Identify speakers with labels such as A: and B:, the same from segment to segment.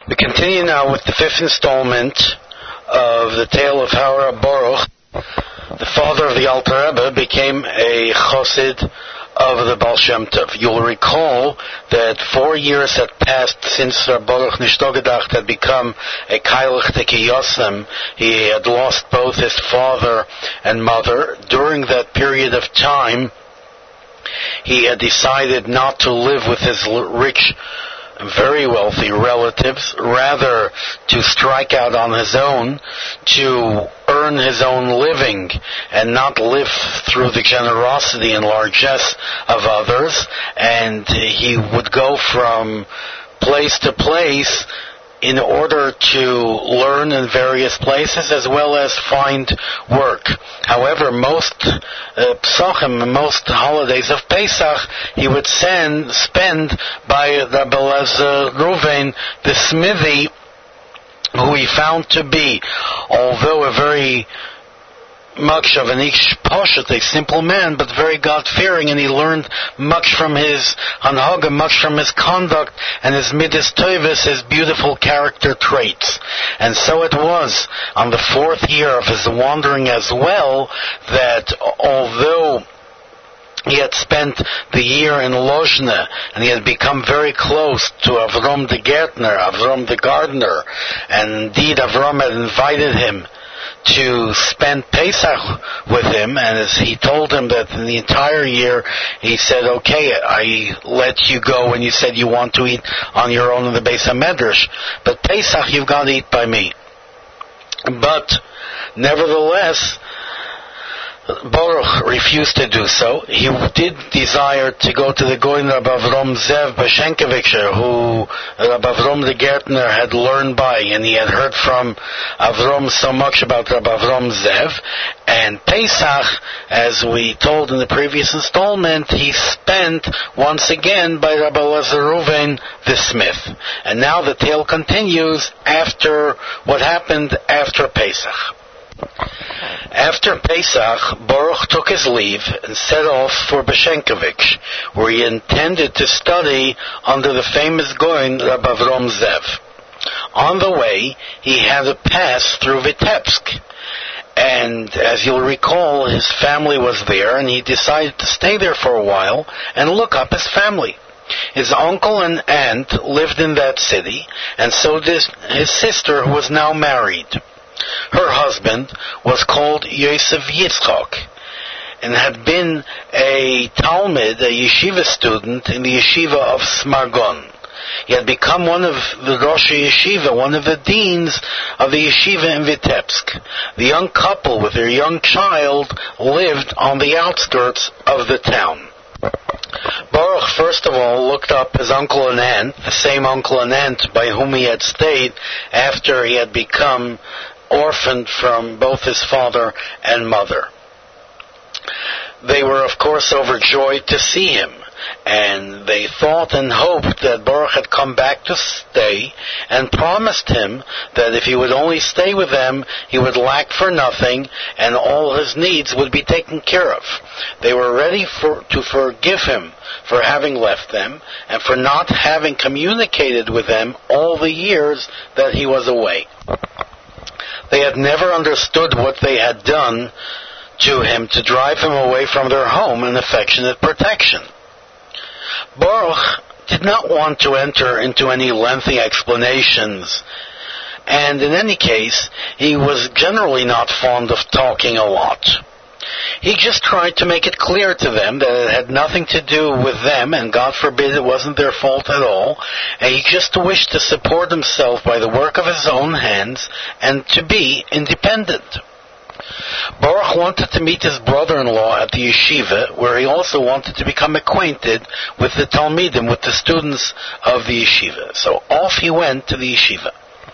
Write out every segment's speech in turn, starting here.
A: We continue now with the fifth installment of the tale of how Rab Baruch, the father of the Alter Rebbe, became a chassid of the Baal Shem Tov. You'll recall that 4 years had passed since Rab Baruch Nishtogedacht had become a Kailach Teki Yosem. He had lost both his father and mother. During that period of time, he had decided not to live with his rich, very wealthy relatives, rather to strike out on his own, to earn his own living and not live through the generosity and largesse of others. And he would go from place to place in order to learn in various places as well as find work. However, most Pesachim, most holidays of Pesach, he would spend by Rabbi Eliezer Ruvain, the smithy, who he found to be, although a very much of an ish poshet, a simple man, but very God-fearing, and he learned much from his hanhaga, much from his conduct, and his midas tovos, his beautiful character traits. And so it was on the 4th year of his wandering as well, that although he had spent the year in Lozhne, and he had become very close to Avram the Gärtner, Avram the gardener, and indeed Avram had invited him to spend Pesach with him, and as he told him that in the entire year, he said, okay, I let you go when you said you want to eat on your own in the Beis HaMedrash, but Pesach you've got to eat by me. But nevertheless, Baruch refused to do so. He did desire to go to the Goyin Rabbi Avram Zev Bashenkovich, who Rabbi Avram the Gärtner had learned by, and he had heard from Avram so much about Rabbi Avram Zev. And Pesach, as we told in the previous installment, he spent once again by Rabbi Eliezer Ruvain the smith. And now the tale continues after what happened after Pesach. After Pesach, Baruch took his leave and set off for Bashenkovich, where he intended to study under the famous Goyin Rabbi Avram Zev. On the way, he had to pass through Vitebsk, and as you'll recall, his family was there, and he decided to stay there for a while and look up his family. His uncle and aunt lived in that city, and so did his sister, who was now married. Her husband was called Yosef Yitzchak and had been a Talmud, a yeshiva student in the yeshiva of Smargon. He had become one of the Rosh Yeshiva, one of the deans of the yeshiva in Vitebsk. The young couple with their young child lived on the outskirts of the town. Baruch first of all looked up his uncle and aunt, the same uncle and aunt by whom he had stayed after he had become orphaned from both his father and mother. They were, of course, overjoyed to see him, and they thought and hoped that Baruch had come back to stay, and promised him that if he would only stay with them, he would lack for nothing, and all his needs would be taken care of. They were ready to forgive him for having left them, and for not having communicated with them all the years that he was away. They had never understood what they had done to him to drive him away from their home and affectionate protection. Baruch did not want to enter into any lengthy explanations, and in any case, he was generally not fond of talking a lot. He just tried to make it clear to them that it had nothing to do with them, and God forbid it wasn't their fault at all, and he just wished to support himself by the work of his own hands and to be independent. Baruch wanted to meet his brother-in-law at the yeshiva, where he also wanted to become acquainted with the Talmidim, with the students of the yeshiva. So off he went to the yeshiva.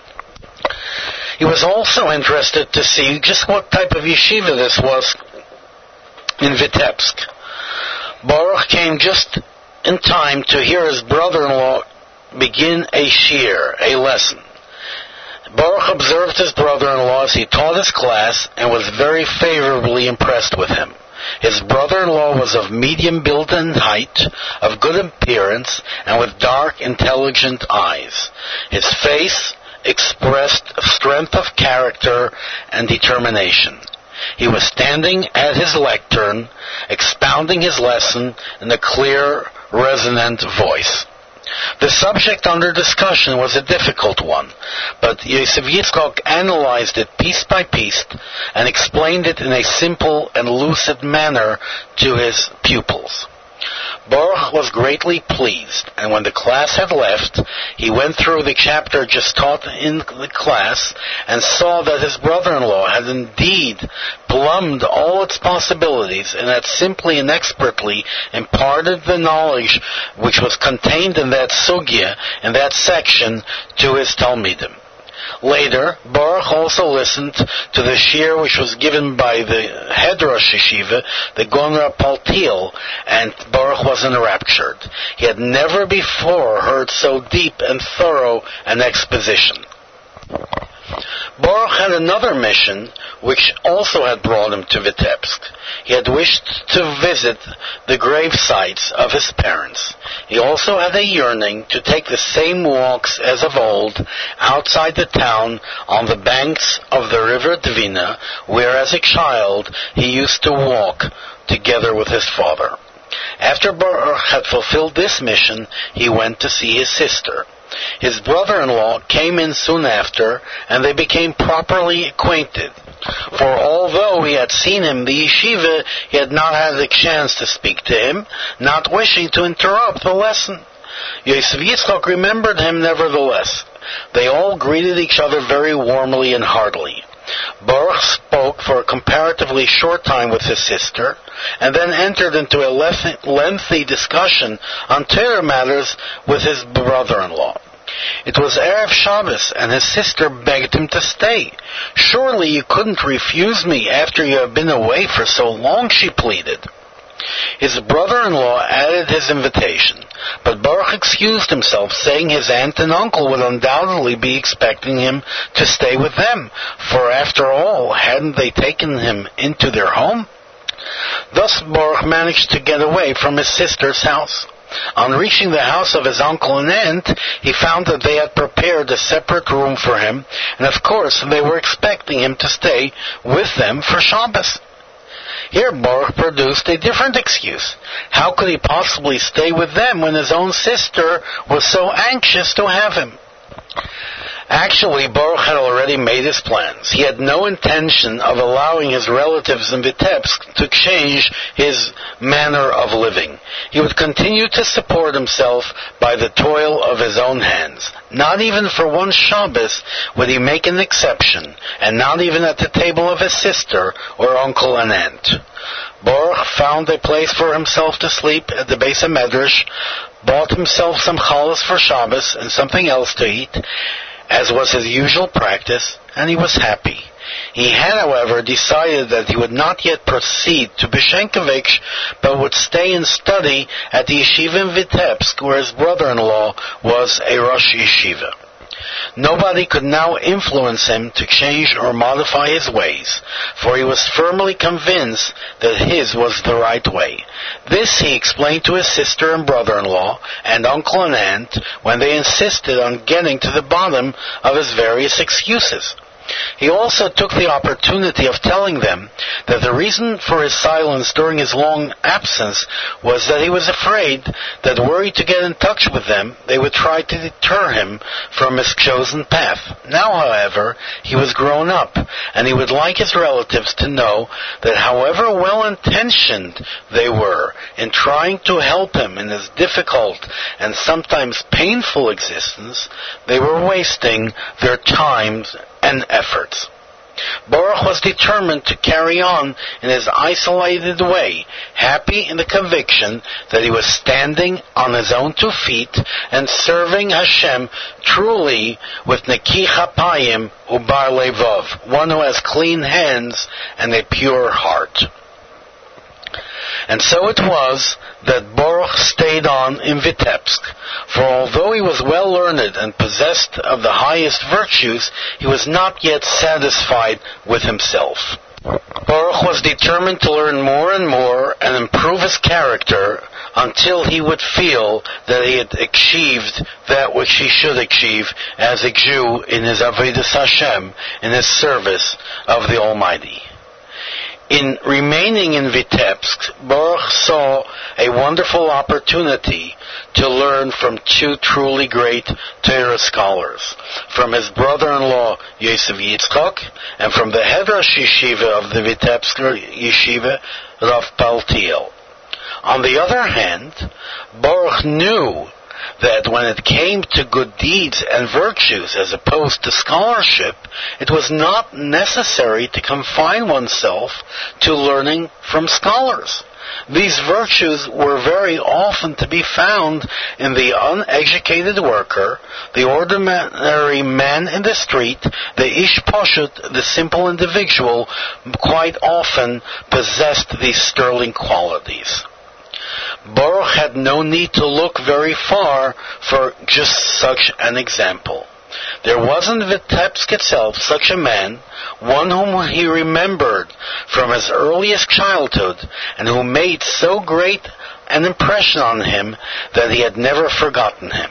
A: He was also interested to see just what type of yeshiva this was in Vitebsk. Baruch came just in time to hear his brother-in-law begin a shiur, a lesson. Baruch observed his brother-in-law as he taught his class and was very favorably impressed with him. His brother-in-law was of medium build and height, of good appearance, and with dark, intelligent eyes. His face expressed strength of character and determination. He was standing at his lectern, expounding his lesson in a clear, resonant voice. The subject under discussion was a difficult one, but Yosef Yitzchok analyzed it piece by piece and explained it in a simple and lucid manner to his pupils. Baruch was greatly pleased, and when the class had left, he went through the chapter just taught in the class and saw that his brother-in-law had indeed plumbed all its possibilities and had simply and expertly imparted the knowledge which was contained in that sugya, in that section, to his Talmidim. Later, Baruch also listened to the shiur which was given by the head Rosh Yeshiva, the Gonra Paltiel, and Baruch was enraptured. He had never before heard so deep and thorough an exposition. Baruch had another mission which also had brought him to Vitebsk. He had wished to visit the grave sites of his parents. He also had a yearning to take the same walks as of old outside the town on the banks of the river Dvina, where as a child he used to walk together with his father. After Baruch had fulfilled this mission, he went to see his sister. His brother-in-law came in soon after, and they became properly acquainted. For although he had seen him in the yeshiva, he had not had the chance to speak to him, not wishing to interrupt the lesson. Yosef Yitzchok remembered him nevertheless. They all greeted each other very warmly and heartily. Baruch spoke for a comparatively short time with his sister, and then entered into a lengthy discussion on Torah matters with his brother-in-law. It was Erev Shabbos, and his sister begged him to stay. "Surely you couldn't refuse me after you have been away for so long," she pleaded. His brother-in-law added his invitation, but Baruch excused himself, saying his aunt and uncle would undoubtedly be expecting him to stay with them, for after all, hadn't they taken him into their home? Thus Baruch managed to get away from his sister's house. On reaching the house of his uncle and aunt, he found that they had prepared a separate room for him, and of course they were expecting him to stay with them for Shabbos. Here Baruch produced a different excuse. How could he possibly stay with them when his own sister was so anxious to have him? Actually, Baruch had already made his plans. He had no intention of allowing his relatives in Vitebsk to change his manner of living. He would continue to support himself by the toil of his own hands. Not even for one Shabbos would he make an exception, and not even at the table of his sister or uncle and aunt. Baruch found a place for himself to sleep at the Beis HaMedrash, bought himself some challah for Shabbos and something else to eat, as was his usual practice, and he was happy. He had, however, decided that he would not yet proceed to Beshenkovich, but would stay and study at the yeshiva in Vitebsk, where his brother-in-law was a Rosh Yeshiva. Nobody could now influence him to change or modify his ways, for he was firmly convinced that his was the right way. This he explained to his sister and brother-in-law and uncle and aunt when they insisted on getting to the bottom of his various excuses. He also took the opportunity of telling them that the reason for his silence during his long absence was that he was afraid that were he to get in touch with them, they would try to deter him from his chosen path. Now, however, he was grown up, and he would like his relatives to know that however well-intentioned they were in trying to help him in his difficult and sometimes painful existence, they were wasting their time and efforts. Baruch was determined to carry on in his isolated way, happy in the conviction that he was standing on his own 2 feet and serving Hashem truly with Neki Chapayim Ubar Levov, one who has clean hands and a pure heart. And so it was that Baruch stayed on in Vitebsk, for although he was well learned and possessed of the highest virtues, he was not yet satisfied with himself. Baruch was determined to learn more and more and improve his character until he would feel that he had achieved that which he should achieve as a Jew in his Avodas Hashem, in his service of the Almighty. In remaining in Vitebsk, Baruch saw a wonderful opportunity to learn from two truly great Torah scholars, from his brother-in-law Yosef Yitzchak, and from the Hedrash Yeshiva of the Vitebsk Yeshiva, Rav Paltiel. On the other hand, Baruch knew that when it came to good deeds and virtues as opposed to scholarship, it was not necessary to confine oneself to learning from scholars. These virtues were very often to be found in the uneducated worker, the ordinary man in the street, the ish poshut, the simple individual, quite often possessed these sterling qualities. Baruch had no need to look very far for just such an example. There was in Vitebsk itself such a man, one whom he remembered from his earliest childhood, and who made so great an impression on him that he had never forgotten him.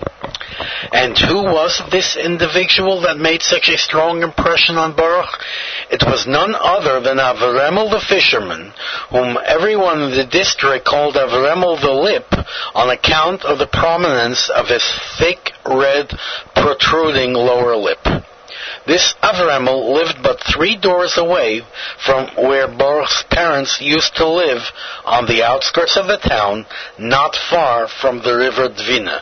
A: And who was this individual that made such a strong impression on Baruch? It was none other than Avremel the fisherman, whom everyone in the district called Avremel the Lip on account of the prominence of his thick, red, protruding lower lip. This Avremel lived but 3 doors away from where Baruch's parents used to live, on the outskirts of the town, not far from the river Dvina.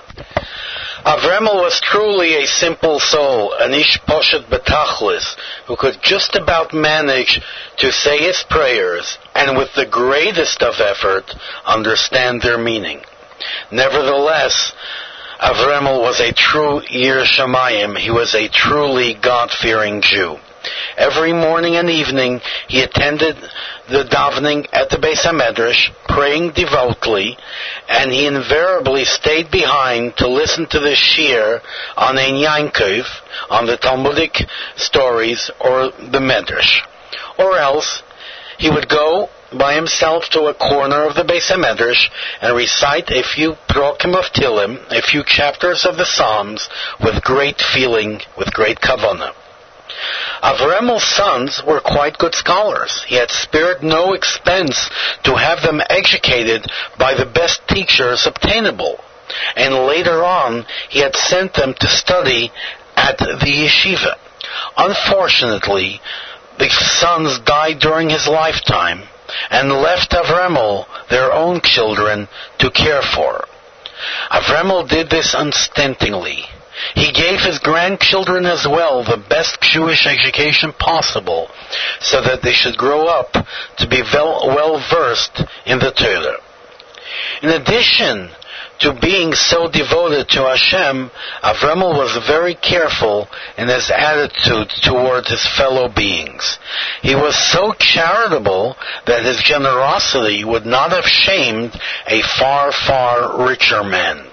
A: Avremel was truly a simple soul, an ish poshet betachlis, who could just about manage to say his prayers, and with the greatest of effort, understand their meaning. Nevertheless, Avremel was a true Yir Shamayim. He was a truly God-fearing Jew. Every morning and evening he attended the davening at the Beis HaMedrash, praying devoutly, and he invariably stayed behind to listen to the shiur on Ein Yankov, on the Talmudic stories or the Medrash. Or else he would go by himself to a corner of the Beis HaMedrash and recite a few prokim of Tilim, a few chapters of the Psalms, with great feeling, with great kavanah. Avremel's sons were quite good scholars. He had spared no expense to have them educated by the best teachers obtainable, and later on he had sent them to study at the yeshiva. Unfortunately, the sons died during his lifetime and left Avremel their own children to care for. Avremel did this unstintingly. He gave his grandchildren as well the best Jewish education possible, so that they should grow up to be well versed in the Torah. In addition to being so devoted to Hashem, Avremel was very careful in his attitude toward his fellow beings. He was so charitable that his generosity would not have shamed a far, far richer man.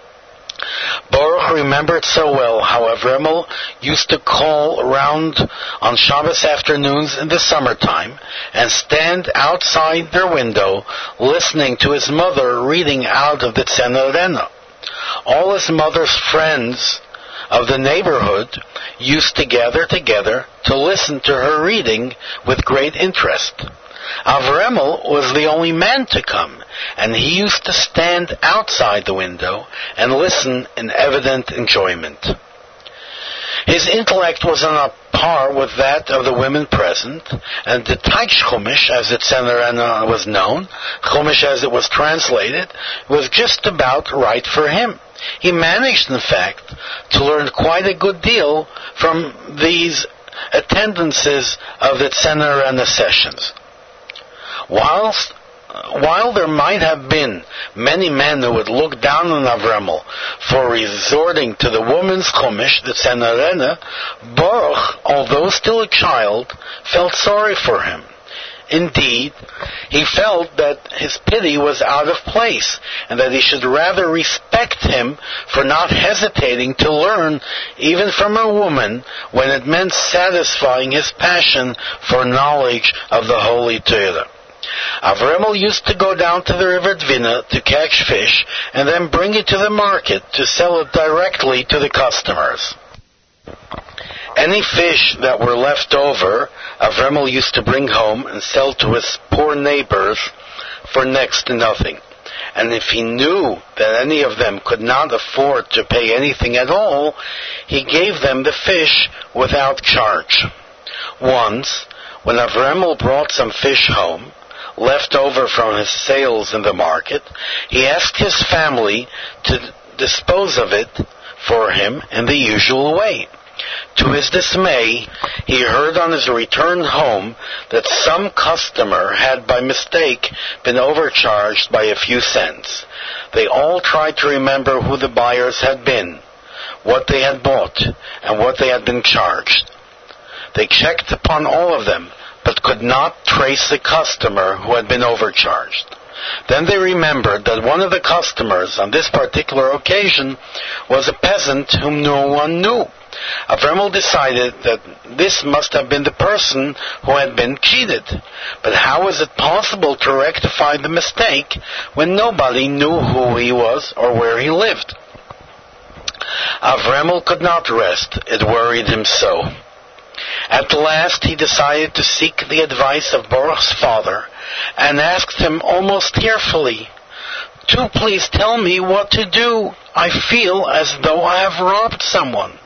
A: Baruch remembered so well how Avremel used to call around on Shabbos afternoons in the summertime and stand outside their window listening to his mother reading out of the Tzena Rena. All his mother's friends of the neighborhood used to gather together to listen to her reading with great interest. Avremel was the only man to come, and he used to stand outside the window and listen in evident enjoyment. His intellect was on a par with that of the women present, and the Taich Chumash, as the Tzena Rena was known, Chumash as it was translated, was just about right for him. He managed, in fact, to learn quite a good deal from these attendances of the Tzena Rena sessions. While there might have been many men who would look down on Avremel for resorting to the woman's chumash, the Tzena Rena, Baruch, although still a child, felt sorry for him. Indeed, he felt that his pity was out of place, and that he should rather respect him for not hesitating to learn, even from a woman, when it meant satisfying his passion for knowledge of the Holy Torah. Avremel used to go down to the river Dvina to catch fish, and then bring it to the market to sell it directly to the customers. Any fish that were left over, Avremel used to bring home and sell to his poor neighbors for next to nothing. And if he knew that any of them could not afford to pay anything at all, he gave them the fish without charge. Once, when Avremel brought some fish home, left over from his sales in the market, he asked his family to dispose of it for him in the usual way. To his dismay, he heard on his return home that some customer had by mistake been overcharged by a few cents. They all tried to remember who the buyers had been, what they had bought, and what they had been charged. They checked upon all of them, but could not trace the customer who had been overcharged. Then they remembered that one of the customers on this particular occasion was a peasant whom no one knew. Avremel decided that this must have been the person who had been cheated. But how was it possible to rectify the mistake when nobody knew who he was or where he lived? Avremel could not rest. It worried him so. At last he decided to seek the advice of Baruch's father and asked him almost tearfully, "Do please tell me what to do. I feel as though I have robbed someone."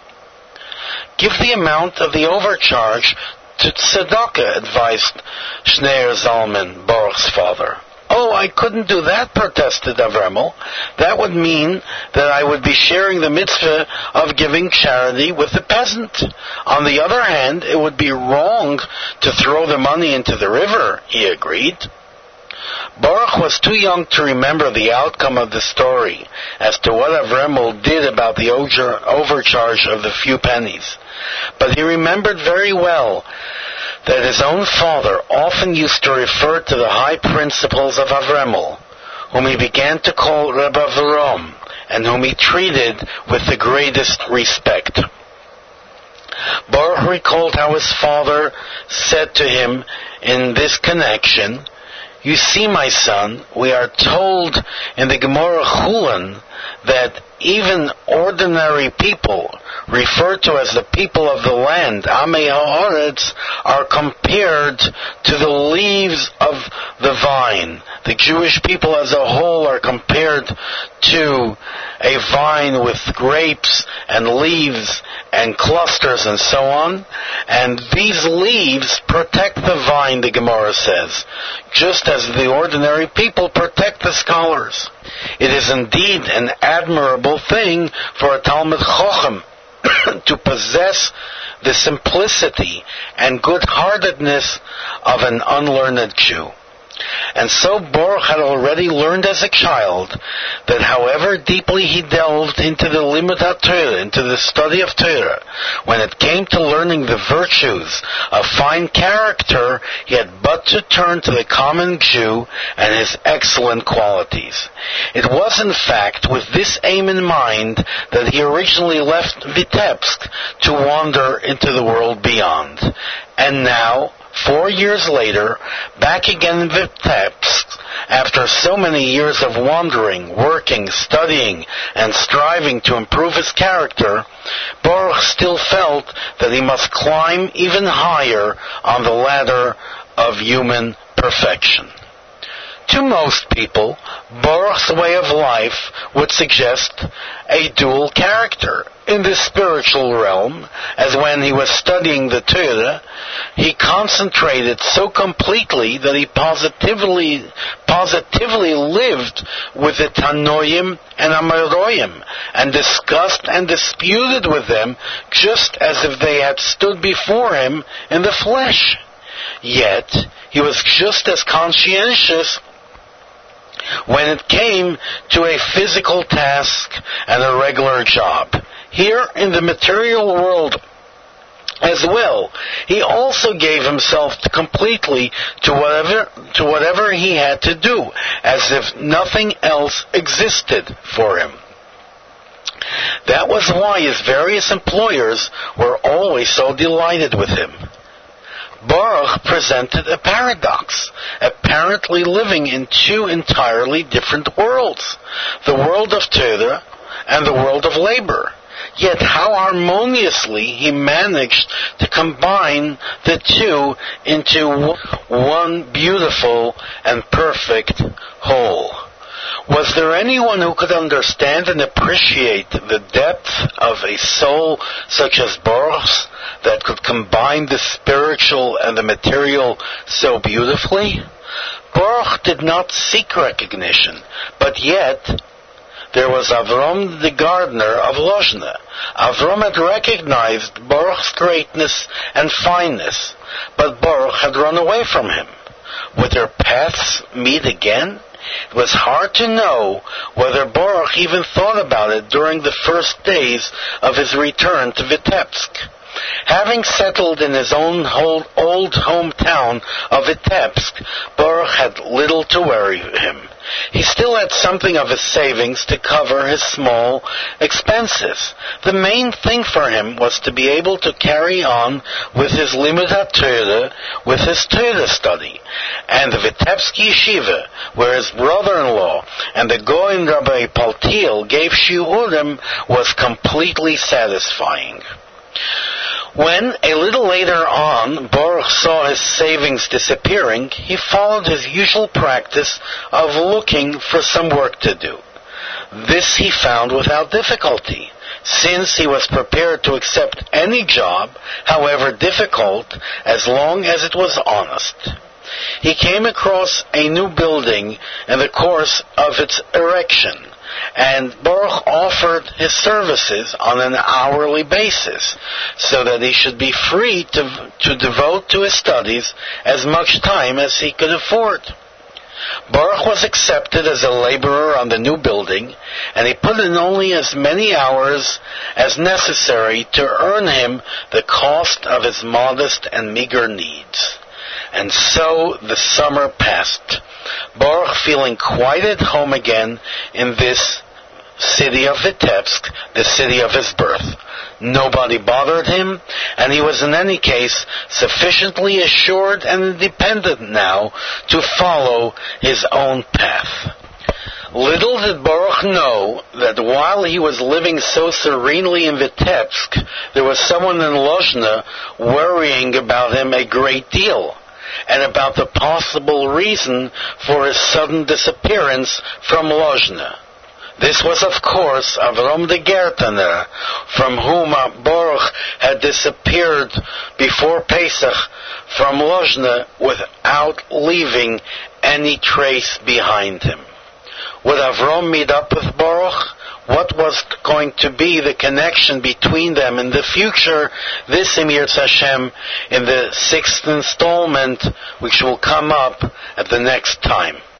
A: "Give the amount of the overcharge to tzedakah," advised Shneir Zalman, Baruch's father. "Oh, I couldn't do that," protested Avremel. "That would mean that I would be sharing the mitzvah of giving charity with the peasant. On the other hand, it would be wrong to throw the money into the river," he agreed. Baruch was too young to remember the outcome of the story as to what Avremel did about the overcharge of the few pennies. But he remembered very well that his own father often used to refer to the high principles of Avremel, whom he began to call Reb Avrom, and whom he treated with the greatest respect. Baruch recalled how his father said to him in this connection, "You see, my son, we are told in the Gemara Chulin that even ordinary people, referred to as the people of the land, Amei Haaretz, are compared to the leaves of the vine. The Jewish people as a whole are compared to a vine with grapes and leaves and clusters and so on. And these leaves protect the vine," the Gemara says, just as the ordinary people protect the scholars. It is indeed an admirable thing for a Talmid Chochem to possess the simplicity and good-heartedness of an unlearned Jew. And so Baruch had already learned as a child that however deeply he delved into the Limud HaTorah, into the study of Torah, when it came to learning the virtues of fine character, he had but to turn to the common Jew and his excellent qualities. It was in fact with this aim in mind that he originally left Vitebsk to wander into the world beyond. And now, 4 years later, back again in Vitebsk, after so many years of wandering, working, studying, and striving to improve his character, Baruch still felt that he must climb even higher on the ladder of human perfection. To most people, Baruch's way of life would suggest a dual character. In the spiritual realm, as when he was studying the Torah, he concentrated so completely that he positively lived with the Tanoim and Amoraim, and discussed and disputed with them just as if they had stood before him in the flesh. Yet, he was just as conscientious when it came to a physical task and a regular job. Here in the material world, As well, he also gave himself completely to whatever he had to do, as if nothing else existed for him. That was why his various employers were always so delighted with him. Baruch presented a paradox, apparently living in two entirely different worlds, the world of Torah and the world of labor. Yet how harmoniously he managed to combine the two into one beautiful and perfect whole. Was there anyone who could understand and appreciate the depth of a soul such as Baruch's that could combine the spiritual and the material so beautifully? Baruch did not seek recognition, but yet there was Avram the gardener of Lozhna. Avram had recognized Baruch's greatness and fineness, but Baruch had run away from him. Would their paths meet again? It was hard to know whether Baruch even thought about it during the first days of his return to Vitebsk. Having settled in his own old hometown of Vitebsk, Baruch had little to worry him. He still had something of his savings to cover his small expenses. The main thing for him was to be able to carry on with his Limud HaTorah, with his Torah study. And the Vitebsk Yeshiva, where his brother-in-law and the Goin Rabbi Paltiel gave shiurim, was completely satisfying. When, a little later on, Baruch saw his savings disappearing, he followed his usual practice of looking for some work to do. This he found without difficulty, since he was prepared to accept any job, however difficult, as long as it was honest. He came across a new building in the course of its erection, and Baruch offered his services on an hourly basis, so that he should be free to devote to his studies as much time as he could afford. Baruch was accepted as a laborer on the new building, and he put in only as many hours as necessary to earn him the cost of his modest and meager needs. And so the summer passed, Baruch feeling quite at home again in this city of Vitebsk, the city of his birth. Nobody bothered him, and he was in any case sufficiently assured and independent now to follow his own path. Little did Baruch know that while he was living so serenely in Vitebsk, there was someone in Lozhna worrying about him a great deal, and about the possible reason for his sudden disappearance from Lozhna. This was, of course, Avram the Gertener, from whom Baruch had disappeared before Pesach from Lozhna without leaving any trace behind him. Would Avram meet up with Baruch? What was going to be the connection between them in the future? This, Im Yirtzeh Hashem, in the 6th installment, which will come up at the next time.